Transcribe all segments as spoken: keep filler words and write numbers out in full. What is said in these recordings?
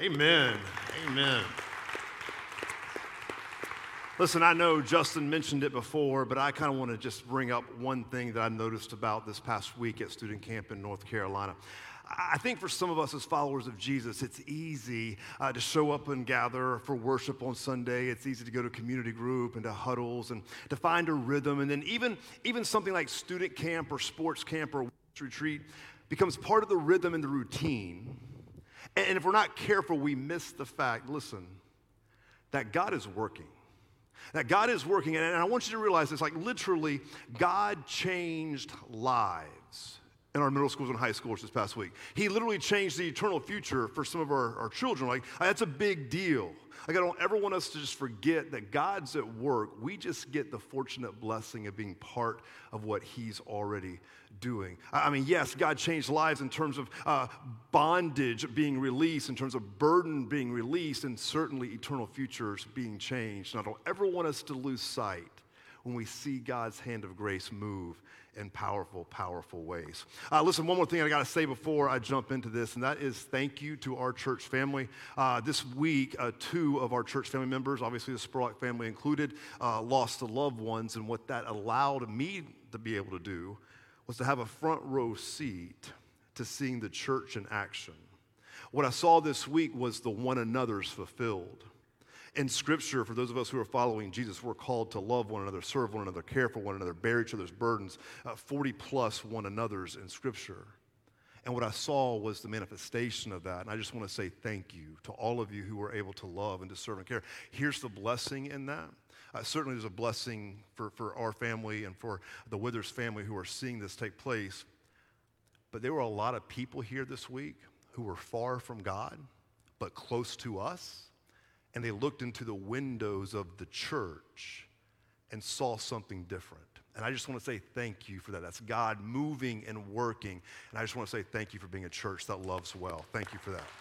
Amen. Amen. Listen, I know Justin mentioned it before, but I kind of want to just bring up one thing that I noticed about this past week at student camp in North Carolina. I think for some of us as followers of Jesus, it's easy uh, to show up and gather for worship on Sunday. It's easy to go to community group and to huddles and to find a rhythm. And then even, even something like student camp or sports camp or retreat becomes part of the rhythm and the routine. And if we're not careful, we miss the fact, listen, that God is working. That God is working, and I want you to realize this, like literally, God changed lives in our middle schools and high schools this past week. He literally changed the eternal future for some of our, our children. Like, that's a big deal. Like, I don't ever want us to just forget that God's at work. We just get the fortunate blessing of being part of what he's already doing. I mean, yes, God changed lives in terms of uh, bondage being released, in terms of burden being released, and certainly eternal futures being changed. And I don't ever want us to lose sight when we see God's hand of grace move in powerful, powerful ways. Uh, listen, one more thing I got to say before I jump into this, and that is thank you to our church family. Uh, this week, uh, two of our church family members, obviously the Spurlock family included, uh, lost to loved ones, and what that allowed me to be able to do was to have a front row seat to seeing the church in action. What I saw this week was the one another's fulfilled. In Scripture, for those of us who are following Jesus, we're called to love one another, serve one another, care for one another, bear each other's burdens, uh, forty plus one another's in Scripture. And what I saw was the manifestation of that. And I just want to say thank you to all of you who were able to love and to serve and care. Here's the blessing in that. Uh, certainly there's a blessing for, for our family and for the Withers family who are seeing this take place. But there were a lot of people here this week who were far from God, but close to us. And they looked into the windows of the church and saw something different. And I just want to say thank you for that. That's God moving and working. And I just want to say thank you for being a church that loves well. Thank you for that.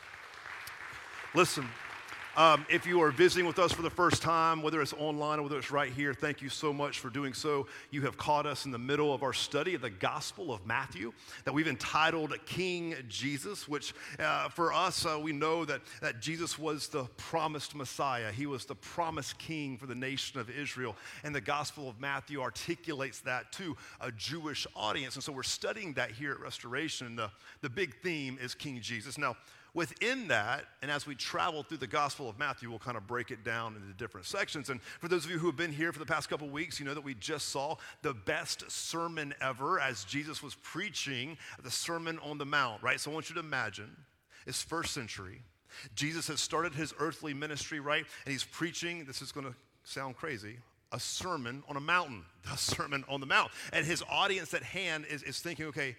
Listen. Um, if you are visiting with us for the first time, whether it's online or whether it's right here, thank you so much for doing so. You have caught us in the middle of our study of the Gospel of Matthew that we've entitled King Jesus, which uh, for us, uh, we know that, that Jesus was the promised Messiah. He was the promised King for the nation of Israel. And the Gospel of Matthew articulates that to a Jewish audience. And so we're studying that here at Restoration. The, the big theme is King Jesus. Now, within that, and as we travel through the Gospel of Matthew, we'll kind of break it down into different sections. And for those of you who have been here for the past couple weeks, you know that we just saw the best sermon ever as Jesus was preaching the Sermon on the Mount, right? So I want you to imagine it's first century. Jesus has started his earthly ministry, right? And he's preaching, this is going to sound crazy, a sermon on a mountain, the Sermon on the Mount. And his audience at hand is, is thinking, okay,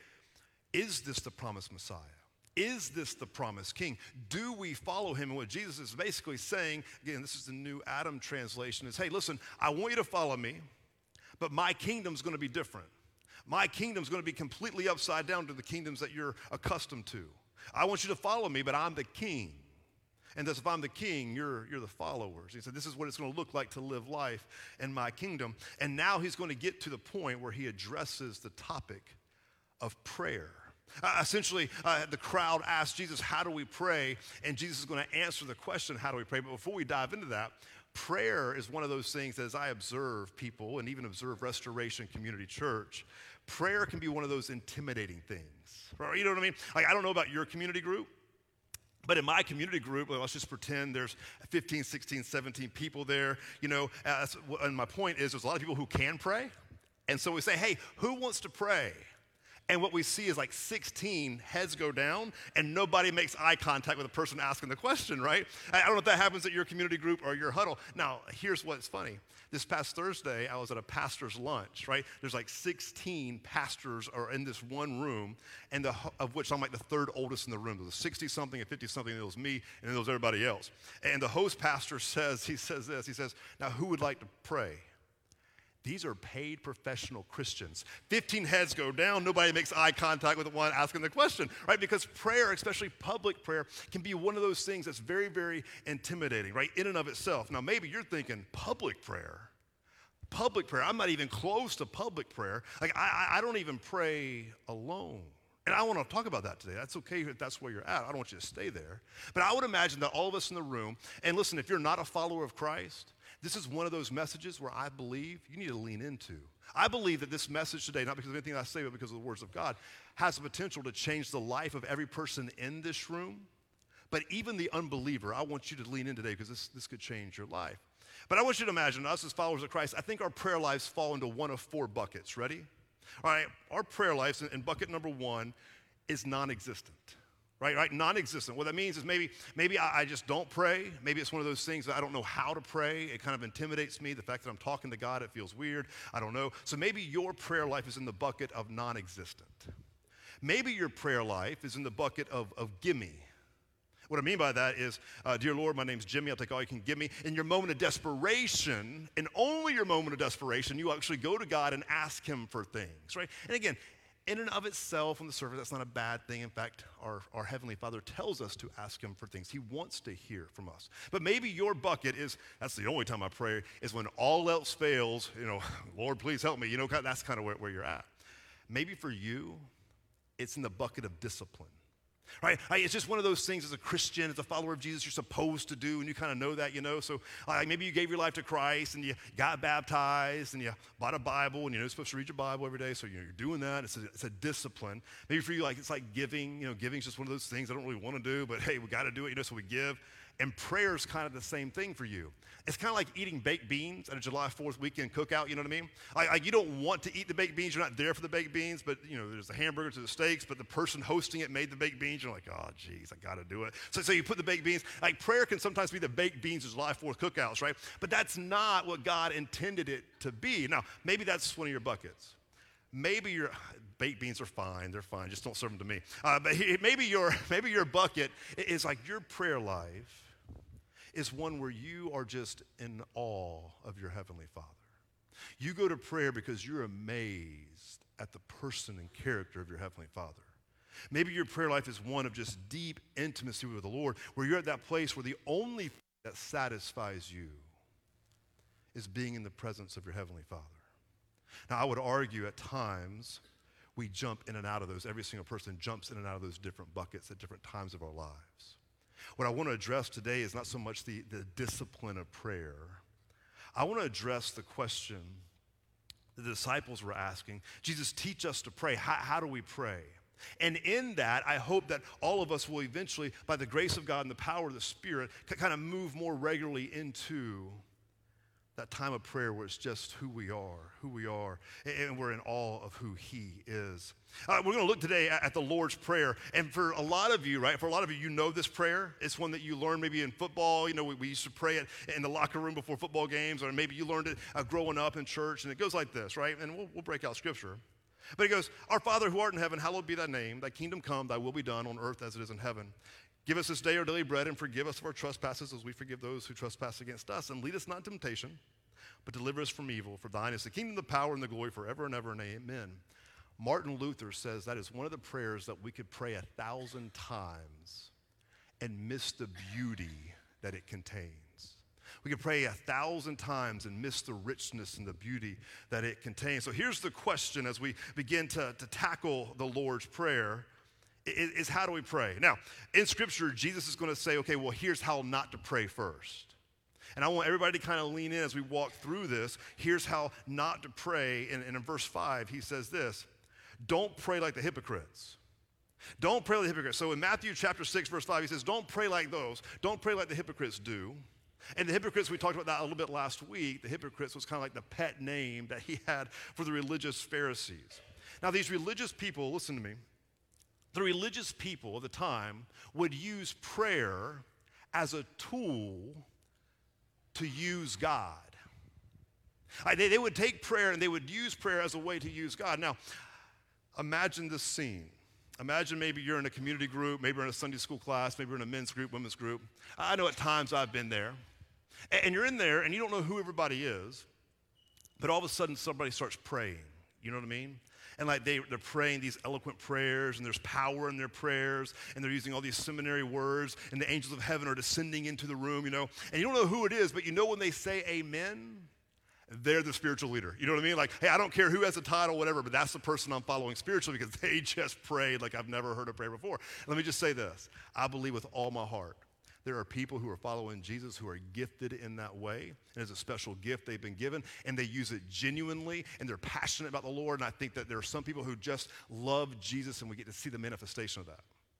is this the promised Messiah? Is this the promised king? Do we follow him? And what Jesus is basically saying, again, this is the New Adam translation, is, hey, listen, I want you to follow me, but my kingdom's going to be different. My kingdom's going to be completely upside down to the kingdoms that you're accustomed to. I want you to follow me, but I'm the king. And thus, if I'm the king, you're, you're the followers. He said, this is what it's going to look like to live life in my kingdom. And now he's going to get to the point where he addresses the topic of prayer. Uh, essentially, uh, the crowd asked Jesus, how do we pray? And Jesus is going to answer the question, how do we pray? But before we dive into that, prayer is one of those things that as I observe people and even observe Restoration Community Church, prayer can be one of those intimidating things. Right? You know what I mean? Like, I don't know about your community group, but in my community group, well, let's just pretend there's fifteen, sixteen, seventeen people there, you know, uh, and my point is there's a lot of people who can pray. And so we say, hey, who wants to pray? And what we see is like sixteen heads go down and nobody makes eye contact with the person asking the question, right? I don't know if that happens at your community group or your huddle. Now, here's what's funny. This past Thursday, I was at a pastor's lunch, right? There's like sixteen pastors are in this one room, and the, of which I'm like the third oldest in the room. There was sixty-something and fifty-something, there was me, and then there was everybody else. And the host pastor says, he says this, he says, now who would like to pray? These are paid professional Christians. fifteen heads go down. Nobody makes eye contact with the one asking the question, right? Because prayer, especially public prayer, can be one of those things that's very, very intimidating, right? In and of itself. Now, maybe you're thinking public prayer. Public prayer. I'm not even close to public prayer. Like, I, I don't even pray alone. And I want to talk about that today. That's okay if that's where you're at. I don't want you to stay there. But I would imagine that all of us in the room, and listen, if you're not a follower of Christ, this is one of those messages where I believe you need to lean into. I believe that this message today, not because of anything I say, but because of the words of God, has the potential to change the life of every person in this room. But even the unbeliever, I want you to lean in today because this, this could change your life. But I want you to imagine us as followers of Christ, I think our prayer lives fall into one of four buckets. Ready? All right, our prayer lives in, in bucket number one is non-existent. Right, right, non-existent. What that means is maybe, maybe I, I just don't pray. Maybe it's one of those things that I don't know how to pray. It kind of intimidates me. The fact that I'm talking to God, it feels weird. I don't know. So maybe your prayer life is in the bucket of non-existent. Maybe your prayer life is in the bucket of, of gimme. What I mean by that is, uh, dear Lord, my name's Jimmy. I'll take all you can give me. In your moment of desperation, and only your moment of desperation, you actually go to God and ask him for things, right? And again, in and of itself, on the surface, that's not a bad thing. In fact, our, our Heavenly Father tells us to ask him for things. He wants to hear from us. But maybe your bucket is, that's the only time I pray, is when all else fails, you know, Lord, please help me. You know, that's kind of where, where you're at. Maybe for you, it's in the bucket of discipline. Right? It's just one of those things as a Christian, as a follower of Jesus, you're supposed to do, and you kind of know that, you know. So uh, maybe you gave your life to Christ, and you got baptized, and you bought a Bible, and you're supposed to read your Bible every day, so you're doing that. It's a, it's a discipline. Maybe for you, like it's like giving. You know, giving's just one of those things I don't really want to do, but hey, we got to do it, you know, so we give. And prayer's kind of the same thing for you. It's kind of like eating baked beans at a July fourth weekend cookout, you know what I mean? Like, like you don't want to eat the baked beans, you're not there for the baked beans, but you know, there's the hamburgers, there's the steaks, but the person hosting it made the baked beans, you're like, oh geez, I gotta do it. So, so you put the baked beans, like prayer can sometimes be the baked beans of July fourth cookouts, right? But that's not what God intended it to be. Now, maybe that's one of your buckets. Maybe your baked beans are fine, they're fine, just don't serve them to me. Uh, but maybe your, maybe your bucket is like your prayer life is one where you are just in awe of your Heavenly Father. You go to prayer because you're amazed at the person and character of your Heavenly Father. Maybe your prayer life is one of just deep intimacy with the Lord, where you're at that place where the only thing that satisfies you is being in the presence of your Heavenly Father. Now, I would argue at times we jump in and out of those. Every single person jumps in and out of those different buckets at different times of our lives. What I want to address today is not so much the, the discipline of prayer. I want to address the question the disciples were asking. Jesus, teach us to pray. How, how do we pray? And in that, I hope that all of us will eventually, by the grace of God and the power of the Spirit, kind of move more regularly into that time of prayer where it's just who we are, who we are, and we're in awe of who he is. Uh, we're going to look today at, at the Lord's Prayer. And for a lot of you, right, for a lot of you, you know this prayer. It's one that you learned maybe in football. You know, we, we used to pray it in the locker room before football games, or maybe you learned it uh, growing up in church. And it goes like this, right? And we'll, we'll break out scripture. But it goes, Our Father who art in heaven, hallowed be thy name. Thy kingdom come, thy will be done on earth as it is in heaven. Give us this day our daily bread, and forgive us of our trespasses as we forgive those who trespass against us. And lead us not into temptation, but deliver us from evil. For thine is the kingdom, the power, and the glory forever and ever, and amen. Martin Luther says that is one of the prayers that we could pray a thousand times and miss the beauty that it contains. We could pray a thousand times and miss the richness and the beauty that it contains. So here's the question as we begin to, to tackle the Lord's Prayer. Is how do we pray? Now, in Scripture, Jesus is going to say, okay, well, here's how not to pray first. And I want everybody to kind of lean in as we walk through this. Here's how not to pray. And, and in verse five, he says this, don't pray like the hypocrites. Don't pray like the hypocrites. So in Matthew chapter six, verse five, he says, don't pray like those. Don't pray like the hypocrites do. And the hypocrites, we talked about that a little bit last week. The hypocrites was kind of like the pet name that he had for the religious Pharisees. Now, these religious people, listen to me, the religious people of the time would use prayer as a tool to use God. They, they would take prayer and they would use prayer as a way to use God. Now, imagine this scene. Imagine maybe you're in a community group, maybe you're in a Sunday school class, maybe you're in a men's group, women's group. I know at times I've been there. And you're in there and you don't know who everybody is, but all of a sudden somebody starts praying. You know what I mean? And like they, they're praying these eloquent prayers, and there's power in their prayers, and they're using all these seminary words, and the angels of heaven are descending into the room, you know. And you don't know who it is, but you know when they say amen, they're the spiritual leader. You know what I mean? Like, hey, I don't care who has a title, whatever, but that's the person I'm following spiritually because they just prayed like I've never heard a prayer before. Let me just say this. I believe with all my heart there are people who are following Jesus who are gifted in that way. And it's a special gift they've been given, and they use it genuinely, and they're passionate about the Lord. And I think that there are some people who just love Jesus, and we get to see the manifestation of that.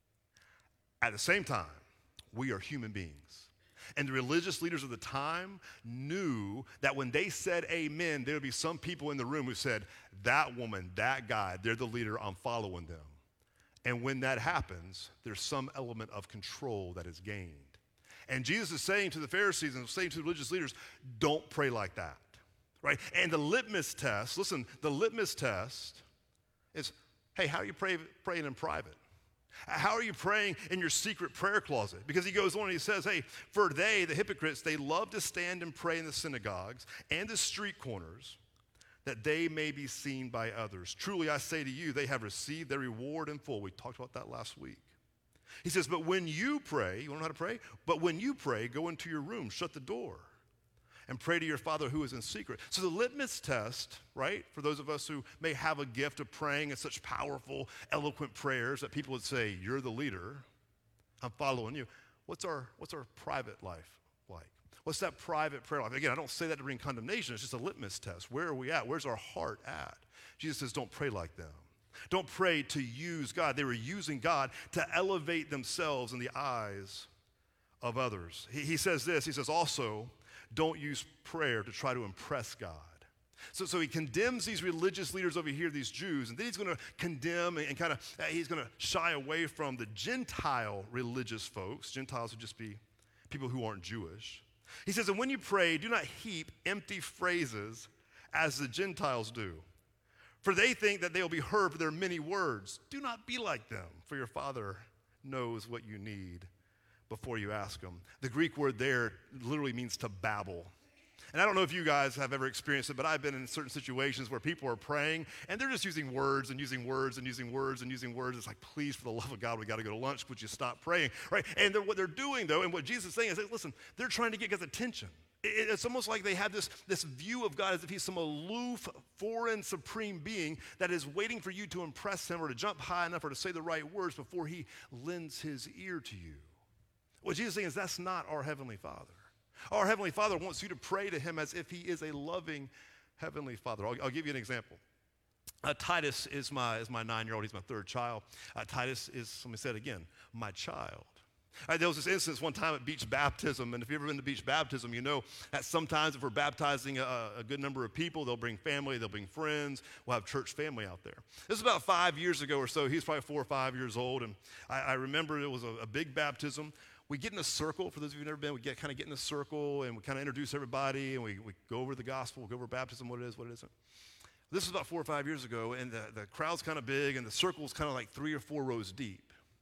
At the same time, we are human beings. And the religious leaders of the time knew that when they said amen, there would be some people in the room who said, that woman, that guy, they're the leader, I'm following them. And when that happens, there's some element of control that is gained. And Jesus is saying to the Pharisees and saying to the religious leaders, don't pray like that, right? And the litmus test, listen, the litmus test is, hey, how are you pray, praying in private? How are you praying in your secret prayer closet? Because he goes on and he says, hey, for they, the hypocrites, they love to stand and pray in the synagogues and the street corners that they may be seen by others. Truly, I say to you, they have received their reward in full. We talked about that last week. He says, but when you pray, you want to know how to pray? But when you pray, go into your room, shut the door, and pray to your Father who is in secret. So the litmus test, right, for those of us who may have a gift of praying in such powerful, eloquent prayers that people would say, you're the leader, I'm following you. What's our, what's our private life like? What's that private prayer life? Again, I don't say that to bring condemnation. It's just a litmus test. Where are we at? Where's our heart at? Jesus says, don't pray like them. Don't pray to use God. They were using God to elevate themselves in the eyes of others. He, he says this, he says also, don't use prayer to try to impress God. So, so he condemns these religious leaders over here, these Jews, and then he's going to condemn and, and kind of, uh, he's going to shy away from the Gentile religious folks. Gentiles would just be people who aren't Jewish. He says, and when you pray, do not heap empty phrases as the Gentiles do. For they think that they will be heard for their many words. Do not be like them, for your Father knows what you need before you ask him. The Greek word there literally means to babble. And I don't know if you guys have ever experienced it, but I've been in certain situations where people are praying, and they're just using words and using words and using words and using words. It's like, please, for the love of God, we got to go to lunch. Would you stop praying, right? And they're, what they're doing, though, and what Jesus is saying is, listen, they're trying to get God's attention. It, it's almost like they have this, this view of God as if he's some aloof, foreign, supreme being that is waiting for you to impress him or to jump high enough or to say the right words before he lends his ear to you. What Jesus is saying is that's not our Heavenly Father. Our Heavenly Father wants you to pray to him as if he is a loving Heavenly Father. I'll, I'll give you an example. Uh, Titus is my, is my nine-year-old. He's my third child. Uh, Titus is, let me say it again, my child. Uh, there was this instance one time at beach baptism, and if you've ever been to beach baptism, you know that sometimes if we're baptizing a, a good number of people, they'll bring family, they'll bring friends, we'll have church family out there. This is about five years ago or so. He's probably four or five years old, and I, I remember it was a, a big baptism. We get in a circle. For those of you who've never been, we get kind of get in a circle, and we kind of introduce everybody, and we, we go over the gospel, we go over baptism, what it is, what it isn't. This was about four or five years ago, and the, the crowd's kind of big, and the circle's kind of like three or four rows deep.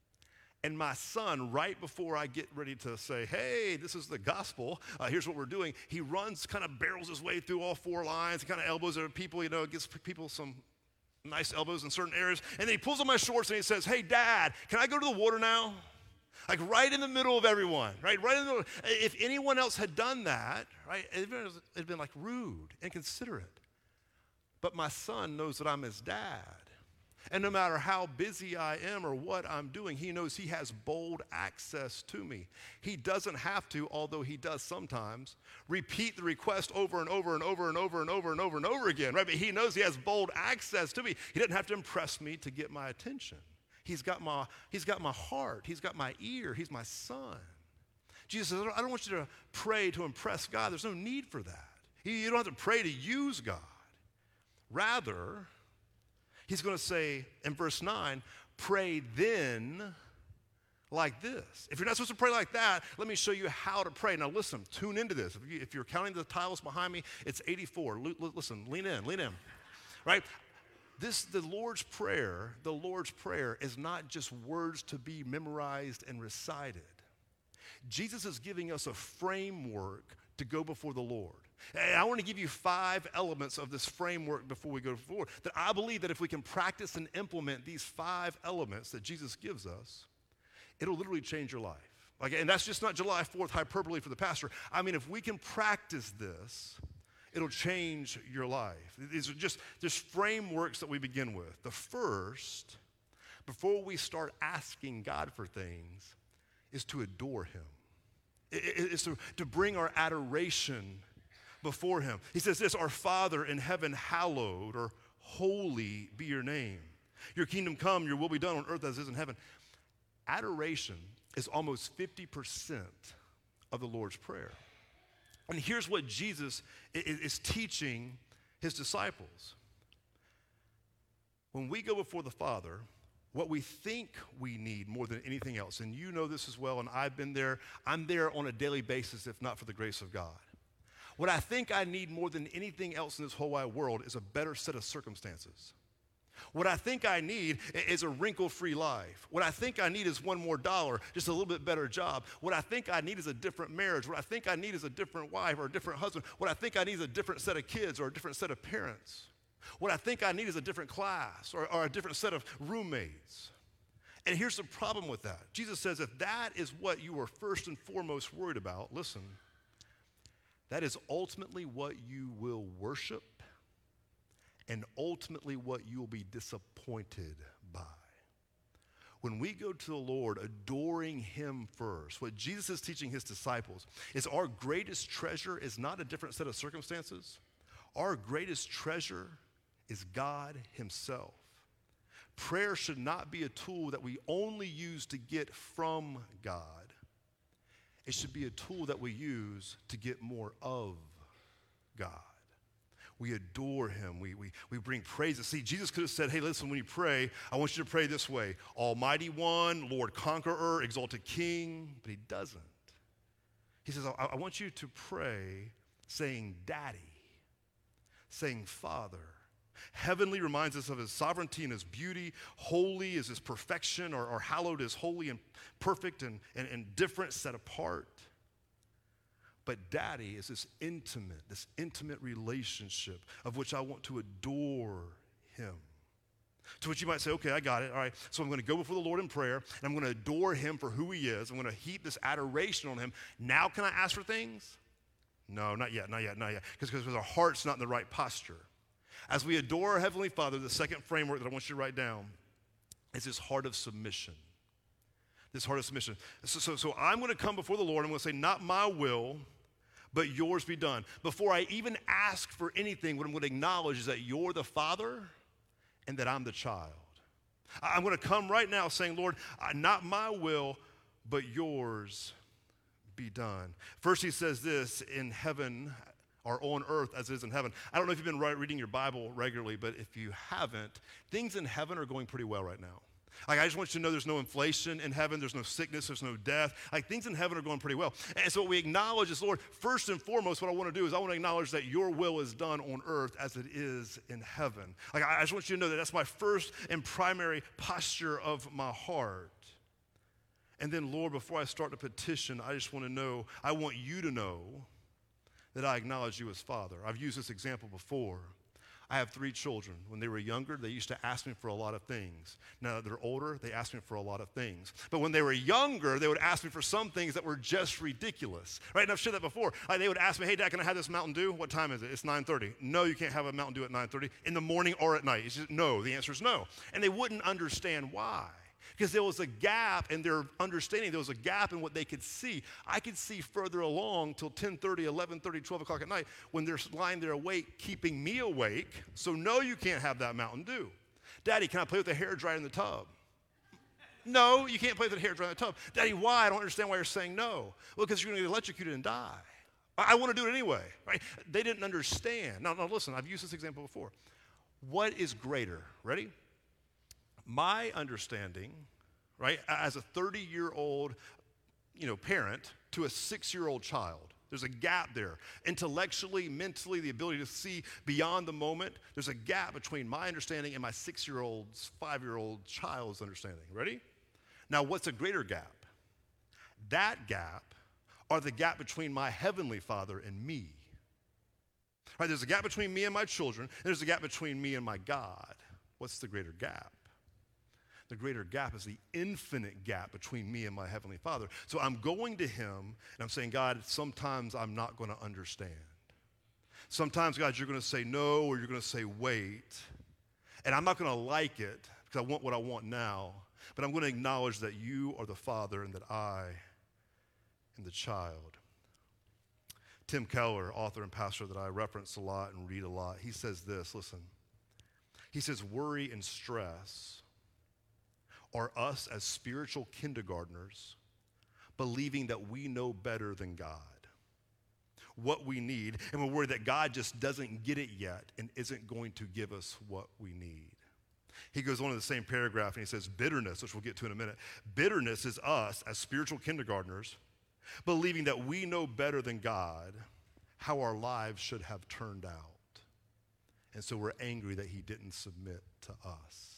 And my son, right before I get ready to say, hey, this is the gospel, uh, here's what we're doing, he runs, kind of barrels his way through all four lines, he kind of elbows at people, you know, gives people some nice elbows in certain areas, and then he pulls on my shorts and he says, hey, Dad, can I go to the water now? Like right in the middle of everyone, right? Right in the middle. If anyone else had done that, right, it'd been, it'd been like rude, inconsiderate. But my son knows that I'm his dad. And no matter how busy I am or what I'm doing, he knows he has bold access to me. He doesn't have to, although he does sometimes, repeat the request over and over and over and over and over and over and over again, right? But he knows he has bold access to me. He doesn't have to impress me to get my attention. He's got my, he's got my heart. He's got my ear. He's my son. Jesus says, I don't want you to pray to impress God. There's no need for that. You don't have to pray to use God. Rather, he's going to say in verse nine, pray then like this. If you're not supposed to pray like that, let me show you how to pray. Now listen, tune into this. If, you, if you're counting the tiles behind me, it's eighty-four. L- listen, lean in, lean in, right? This, the Lord's Prayer, the Lord's Prayer is not just words to be memorized and recited. Jesus is giving us a framework to go before the Lord. And I want to give you five elements of this framework before we go forward, that I believe that if we can practice and implement these five elements that Jesus gives us, it'll literally change your life. Like, and that's just not July fourth hyperbole for the pastor. I mean, if we can practice this, It'll change your life. These are just, just frameworks that we begin with. The first, before we start asking God for things, is to adore him. It's to, to bring our adoration before him. He says this, our Father in heaven, hallowed or holy be your name. Your kingdom come, your will be done on earth as it is in heaven. Adoration is almost fifty percent of the Lord's Prayer. And here's what Jesus is teaching his disciples. When we go before the Father, what we think we need more than anything else, and you know this as well, and I've been there, I'm there on a daily basis if not for the grace of God. What I think I need more than anything else in this whole wide world is a better set of circumstances. What I think I need is a wrinkle-free life. What I think I need is one more dollar, just a little bit better job. What I think I need is a different marriage. What I think I need is a different wife or a different husband. What I think I need is a different set of kids or a different set of parents. What I think I need is a different class or, or a different set of roommates. And here's the problem with that. Jesus says if that is what you are first and foremost worried about, listen, that is ultimately what you will worship and ultimately what you will be disappointed by. When we go to the Lord adoring him first, what Jesus is teaching his disciples is our greatest treasure is not a different set of circumstances. Our greatest treasure is God himself. Prayer should not be a tool that we only use to get from God. It should be a tool that we use to get more of God. We adore him. We, we, we bring praises. See, Jesus could have said, hey, listen, when you pray, I want you to pray this way. Almighty One, Lord Conqueror, Exalted King. But he doesn't. He says, I, I want you to pray saying Daddy, saying Father. Heavenly reminds us of his sovereignty and his beauty. Holy is his perfection, or, or hallowed is holy and perfect and, and, and different, set apart. But Daddy is this intimate, this intimate relationship of which I want to adore him. To which you might say, okay, I got it. All right, so I'm going to go before the Lord in prayer, and I'm going to adore him for who he is. I'm going to heap this adoration on him. Now can I ask for things? No, not yet, not yet, not yet. Because our heart's not in the right posture. As we adore our Heavenly Father, the second framework that I want you to write down is this heart of submission. This heart of submission. So, so, so I'm going to come before the Lord. I'm going to say, not my will, but yours be done. Before I even ask for anything, what I'm going to acknowledge is that you're the Father and that I'm the child. I'm going to come right now saying, Lord, not my will, but yours be done. First he says this, in heaven or on earth as it is in heaven. I don't know if you've been reading your Bible regularly, but if you haven't, things in heaven are going pretty well right now. Like, I just want you to know there's no inflation in heaven, there's no sickness, there's no death. Like, things in heaven are going pretty well. And so what we acknowledge is, Lord, first and foremost, what I want to do is I want to acknowledge that your will is done on earth as it is in heaven. Like, I just want you to know that that's my first and primary posture of my heart. And then, Lord, before I start to petition, I just want to know, I want you to know that I acknowledge you as Father. I've used this example before. I have three children. When they were younger, they used to ask me for a lot of things. Now that they're older, they ask me for a lot of things. But when they were younger, they would ask me for some things that were just ridiculous. Right? And I've shared that before. Like, they would ask me, hey, Dad, can I have this Mountain Dew? What time is it? It's nine thirty. No, you can't have a Mountain Dew at nine thirty. In the morning or at night. It's just no. The answer is no. And they wouldn't understand why. Because there was a gap in their understanding. There was a gap in what they could see. I could see further along till ten thirty, eleven thirty, twelve o'clock at night when they're lying there awake, keeping me awake. So no, you can't have that Mountain Dew. Daddy, can I play with the hair dryer in the tub? No, you can't play with the hair dryer in the tub. Daddy, why? I don't understand why you're saying no. Well, because you're going to get electrocuted and die. I, I want to do it anyway. Right? They didn't understand. Now, now, listen, I've used this example before. What is greater? Ready? My understanding, right, as a thirty-year-old, you know, parent to a six-year-old child, there's a gap there. Intellectually, mentally, the ability to see beyond the moment, there's a gap between my understanding and my six-year-old's, five-year-old child's understanding. Ready? Now, what's a greater gap? That gap are the gap between my Heavenly Father and me. Right, there's a gap between me and my children, and there's a gap between me and my God. What's the greater gap? The greater gap is the infinite gap between me and my Heavenly Father. So I'm going to him, and I'm saying, God, sometimes I'm not going to understand. Sometimes, God, you're going to say no or you're going to say wait. And I'm not going to like it because I want what I want now. But I'm going to acknowledge that you are the Father and that I am the child. Tim Keller, author and pastor that I reference a lot and read a lot, he says this, listen. He says, worry and stress are us as spiritual kindergartners believing that we know better than God what we need, and we're worried that God just doesn't get it yet and isn't going to give us what we need. He goes on in the same paragraph and he says, bitterness, which we'll get to in a minute, bitterness is us as spiritual kindergartners believing that we know better than God how our lives should have turned out. And so we're angry that he didn't submit to us.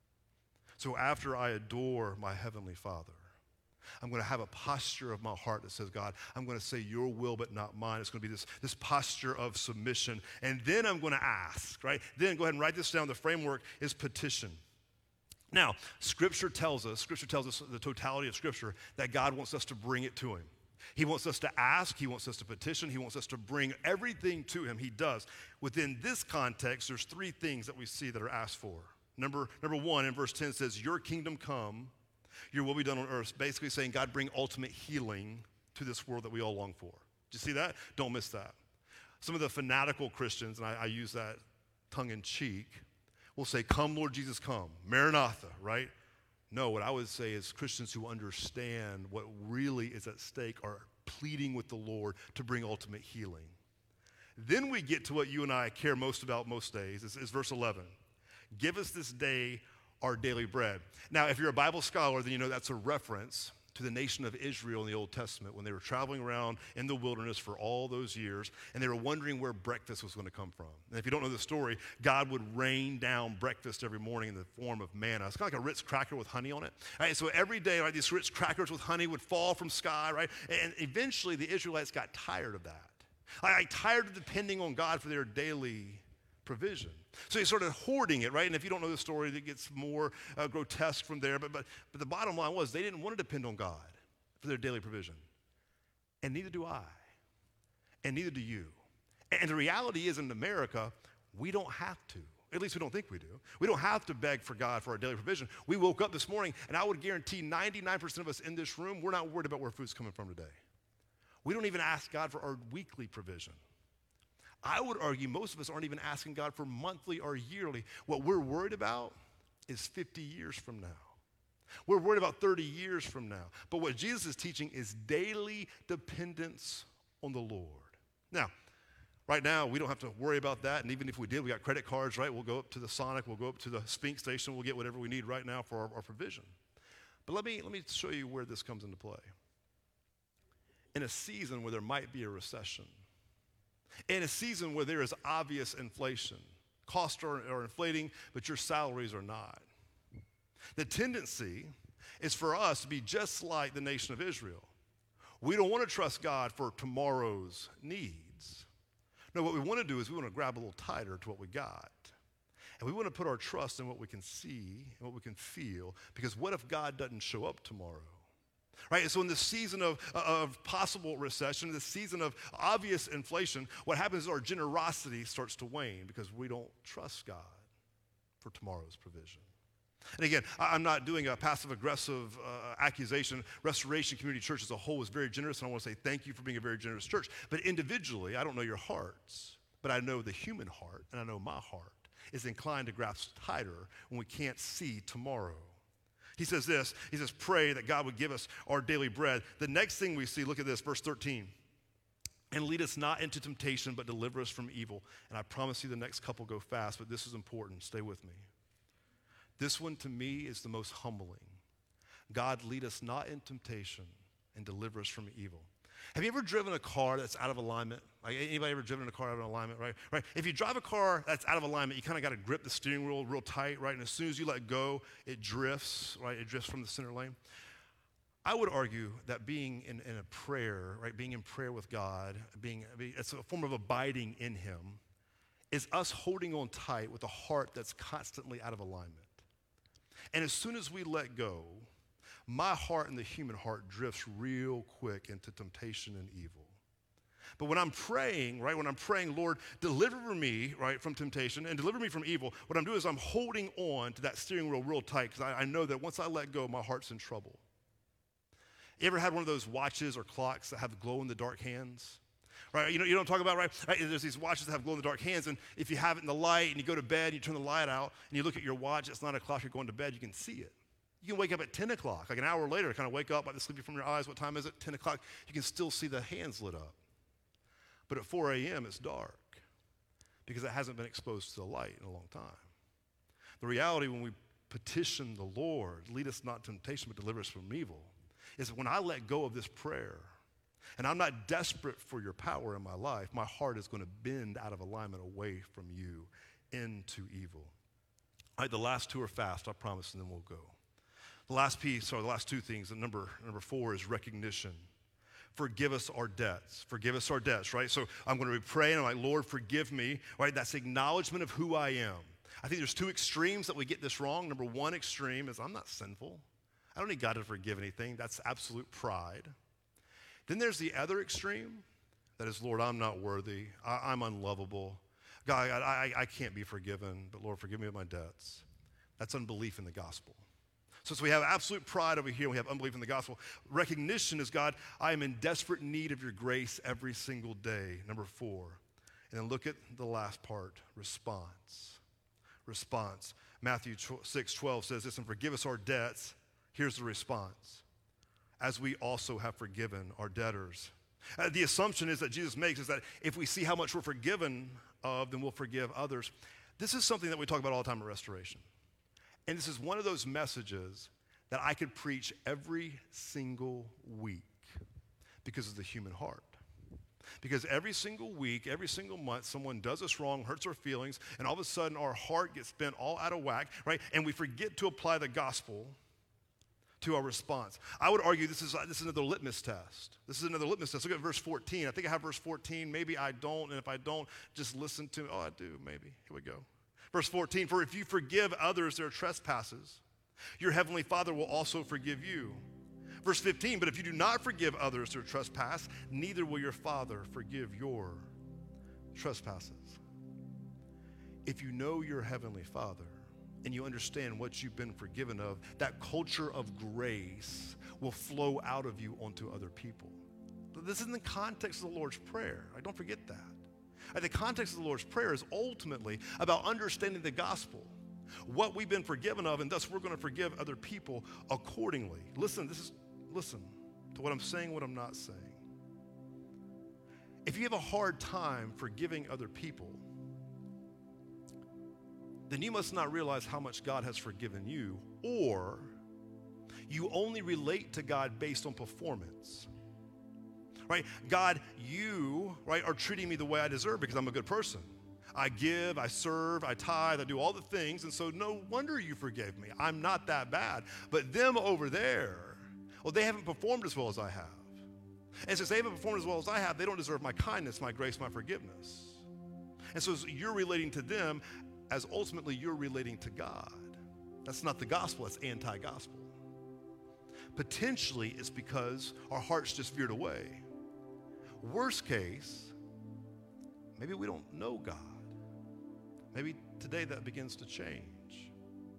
So after I adore my Heavenly Father, I'm going to have a posture of my heart that says, God, I'm going to say your will but not mine. It's going to be this, this posture of submission. And then I'm going to ask, right? Then go ahead and write this down. The framework is petition. Now, Scripture tells us, Scripture tells us the totality of Scripture, that God wants us to bring it to him. He wants us to ask. He wants us to petition. He wants us to bring everything to him. He does. Within this context, there's three things that we see that are asked for. Number, number one, in verse ten says, your kingdom come, your will be done on earth. Basically saying, God, bring ultimate healing to this world that we all long for. Do you see that? Don't miss that. Some of the fanatical Christians, and I, I use that tongue in cheek, will say, come, Lord Jesus, come. Maranatha, right? No, what I would say is Christians who understand what really is at stake are pleading with the Lord to bring ultimate healing. Then we get to what you and I care most about most days. It's, it's verse eleven. Give us this day our daily bread. Now, if you're a Bible scholar, then you know that's a reference to the nation of Israel in the Old Testament when they were traveling around in the wilderness for all those years, and they were wondering where breakfast was going to come from. And if you don't know the story, God would rain down breakfast every morning in the form of manna. It's kind of like a Ritz cracker with honey on it. Right? So every day, right, these Ritz crackers with honey would fall from sky, right? And eventually, the Israelites got tired of that. Like, tired of depending on God for their daily provision. So he started hoarding it, right? And if you don't know the story, it gets more uh, grotesque from there. But, but, but the bottom line was they didn't want to depend on God for their daily provision. And neither do I. And neither do you. And the reality is in America, we don't have to. At least we don't think we do. We don't have to beg for God for our daily provision. We woke up this morning, and I would guarantee ninety-nine percent of us in this room, we're not worried about where food's coming from today. We don't even ask God for our weekly provision. I would argue most of us aren't even asking God for monthly or yearly. What we're worried about is fifty years from now. We're worried about thirty years from now. But what Jesus is teaching is daily dependence on the Lord. Now, right now, we don't have to worry about that. And even if we did, we got credit cards, right? We'll go up to the Sonic. We'll go up to the Sphinx station. We'll get whatever we need right now for our, our provision. But let me, let me show you where this comes into play. In a season where there might be a recession, in a season where there is obvious inflation, costs are, are inflating, but your salaries are not. The tendency is for us to be just like the nation of Israel. We don't want to trust God for tomorrow's needs. No, what we want to do is we want to grab a little tighter to what we got. And we want to put our trust in what we can see and what we can feel, because what if God doesn't show up tomorrow? Right, so in this season of, of possible recession, this season of obvious inflation, what happens is our generosity starts to wane because we don't trust God for tomorrow's provision. And again, I'm not doing a passive-aggressive uh, accusation. Restoration Community Church as a whole is very generous, and I want to say thank you for being a very generous church. But individually, I don't know your hearts, but I know the human heart, and I know my heart is inclined to grasp tighter when we can't see tomorrow. He says this, he says, pray that God would give us our daily bread. The next thing we see, look at this, verse thirteen. And lead us not into temptation, but deliver us from evil. And I promise you the next couple go fast, but this is important. Stay with me. This one to me is the most humbling. God, lead us not in temptation and deliver us from evil. Have you ever driven a car that's out of alignment? Like, anybody ever driven a car out of alignment, right? Right. If you drive a car that's out of alignment, you kind of got to grip the steering wheel real tight, right? And as soon as you let go, it drifts, right? It drifts from the center lane. I would argue that being in, in a prayer, right? Being in prayer with God, being, it's a form of abiding in him, is us holding on tight with a heart that's constantly out of alignment. And as soon as we let go, my heart and the human heart drifts real quick into temptation and evil. But when I'm praying, right, when I'm praying, Lord, deliver me, right, from temptation and deliver me from evil, what I'm doing is I'm holding on to that steering wheel real tight because I, I know that once I let go, my heart's in trouble. You ever had one of those watches or clocks that have glow-in-the-dark hands? Right, you know, you know what I'm talking about, right? right? There's these watches that have glow-in-the-dark hands, and if you have it in the light and you go to bed, and you turn the light out, and you look at your watch, it's nine o'clock, you're going to bed, you can see it. You can wake up at ten o'clock, like an hour later, kind of wake up, like the sleepy from your eyes. What time is it? ten o'clock. You can still see the hands lit up. But at four a.m., it's dark because it hasn't been exposed to the light in a long time. The reality when we petition the Lord, lead us not to temptation, but deliver us from evil, is that when I let go of this prayer, and I'm not desperate for your power in my life, my heart is going to bend out of alignment away from you into evil. All right, the last two are fast, I promise, and then we'll go. The last piece, or the last two things, and number, number four is recognition. Forgive us our debts. Forgive us our debts, right? So I'm going to be praying, I'm like, Lord, forgive me, right? That's acknowledgement of who I am. I think there's two extremes that we get this wrong. Number one extreme is I'm not sinful. I don't need God to forgive anything. That's absolute pride. Then there's the other extreme that is, Lord, I'm not worthy. I, I'm unlovable. God, I, I, I can't be forgiven, but Lord, forgive me of my debts. That's unbelief in the gospel. So, so we have absolute pride over here, and we have unbelief in the gospel. Recognition is, God, I am in desperate need of your grace every single day, number four. And then look at the last part, response. Response. Matthew six twelve says this, and forgive us our debts. Here's the response. As we also have forgiven our debtors. Uh, the assumption is that Jesus makes is that if we see how much we're forgiven of, then we'll forgive others. This is something that we talk about all the time at Restoration. And this is one of those messages that I could preach every single week because of the human heart. Because every single week, every single month, someone does us wrong, hurts our feelings, and all of a sudden our heart gets bent all out of whack, right? And we forget to apply the gospel to our response. I would argue this is, this is another litmus test. This is another litmus test. Look at verse fourteen. I think I have verse fourteen. Maybe I don't, and if I don't, just listen to me. Oh, I do, maybe. Here we go. Verse fourteen, for if you forgive others their trespasses, your heavenly Father will also forgive you. Verse fifteen, but if you do not forgive others their trespass, neither will your Father forgive your trespasses. If you know your heavenly Father and you understand what you've been forgiven of, that culture of grace will flow out of you onto other people. But this is in the context of the Lord's Prayer. Right? Don't forget that. Right? The context of the Lord's Prayer is ultimately about understanding the gospel, what we've been forgiven of, and thus we're going to forgive other people accordingly. Listen, this is listen to what I'm saying, what I'm not saying. If you have a hard time forgiving other people, then you must not realize how much God has forgiven you, or you only relate to God based on performance. Right? God, you, right, are treating me the way I deserve because I'm a good person. I give, I serve, I tithe, I do all the things, and so no wonder you forgave me. I'm not that bad. But them over there, well, they haven't performed as well as I have. And since they haven't performed as well as I have, they don't deserve my kindness, my grace, my forgiveness. And so you're relating to them as ultimately you're relating to God. That's not the gospel, that's anti-gospel. Potentially, it's because our hearts just veered away. Worst case, maybe we don't know God. Maybe today that begins to change.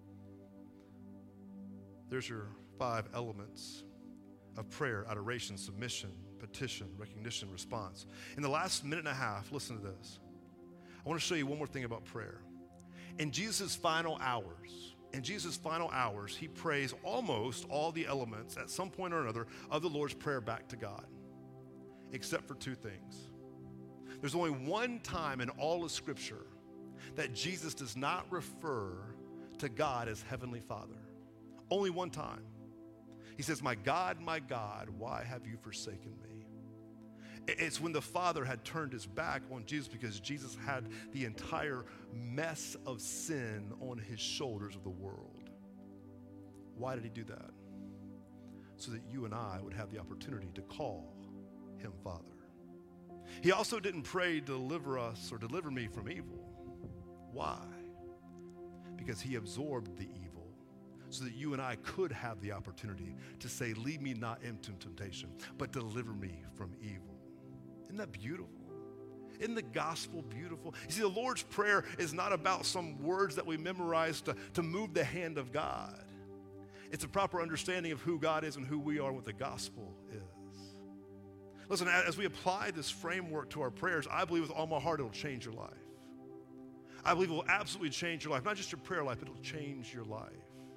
There's your five elements of prayer: adoration, submission, petition, recognition, response. In the last minute and a half, listen to this. I want to show you one more thing about prayer. In Jesus' final hours, in Jesus' final hours, he prays almost all the elements at some point or another of the Lord's Prayer back to God, except for two things. There's only one time in all of Scripture that Jesus does not refer to God as Heavenly Father. Only one time. He says, my God, my God, why have you forsaken me? It's when the Father had turned his back on Jesus because Jesus had the entire mess of sin on his shoulders of the world. Why did he do that? So that you and I would have the opportunity to call him Father. He also didn't pray, deliver us or deliver me from evil. Why? Because he absorbed the evil so that you and I could have the opportunity to say, lead me not into temptation, but deliver me from evil. Isn't that beautiful? Isn't the gospel beautiful? You see, the Lord's Prayer is not about some words that we memorize to, to move the hand of God. It's a proper understanding of who God is and who we are and what the gospel is. Listen, as we apply this framework to our prayers, I believe with all my heart it'll change your life. I believe it will absolutely change your life, not just your prayer life, but it'll change your life.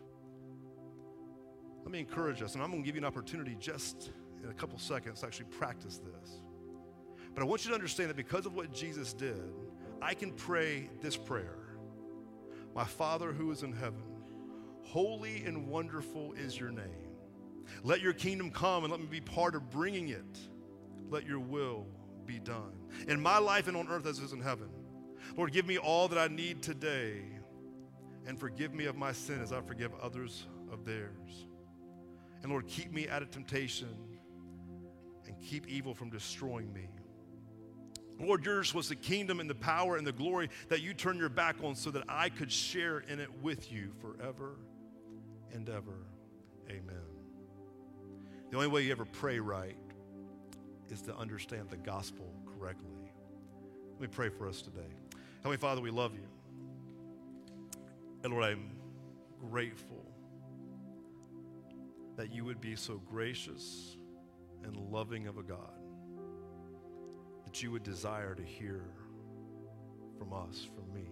Let me encourage us, and I'm going to give you an opportunity just in a couple seconds to actually practice this. But I want you to understand that because of what Jesus did, I can pray this prayer. My Father who is in heaven, holy and wonderful is your name. Let your kingdom come and let me be part of bringing it. Let your will be done in my life and on earth as it is in heaven. Lord, give me all that I need today and forgive me of my sin as I forgive others of theirs. And Lord, keep me out of temptation and keep evil from destroying me. Lord, yours was the kingdom and the power and the glory that you turned your back on so that I could share in it with you forever and ever. Amen. The only way you ever pray right is to understand the gospel correctly. Let me pray for us today. Heavenly Father, we love you. And Lord, I'm grateful that you would be so gracious and loving of a God, that you would desire to hear from us, from me.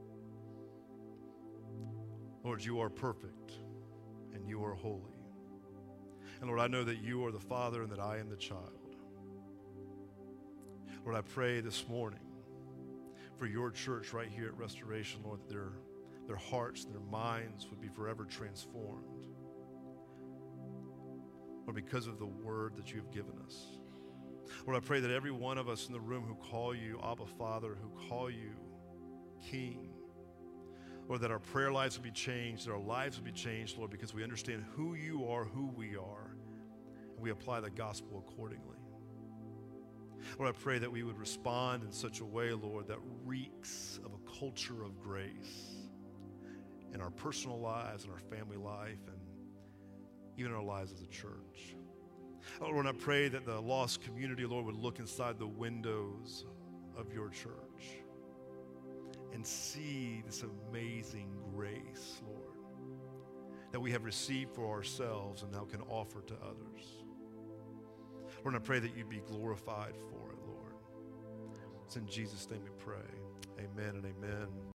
Lord, you are perfect and you are holy. And Lord, I know that you are the Father and that I am the child. Lord, I pray this morning for your church right here at Restoration, Lord, that their, their hearts and their minds would be forever transformed. Lord, because of the word that you have given us. Lord, I pray that every one of us in the room who call you Abba Father, who call you King, Lord, that our prayer lives will be changed, that our lives will be changed, Lord, because we understand who you are, who we are, and we apply the gospel accordingly. Lord, I pray that we would respond in such a way, Lord, that reeks of a culture of grace in our personal lives, in our family life, and even in our lives as a church. Oh, Lord, I pray that the lost community, Lord, would look inside the windows of your church and see this amazing grace, Lord, that we have received for ourselves and now can offer to others. Lord, I pray that you'd be glorified for it, Lord. It's in Jesus' name we pray. Amen and amen.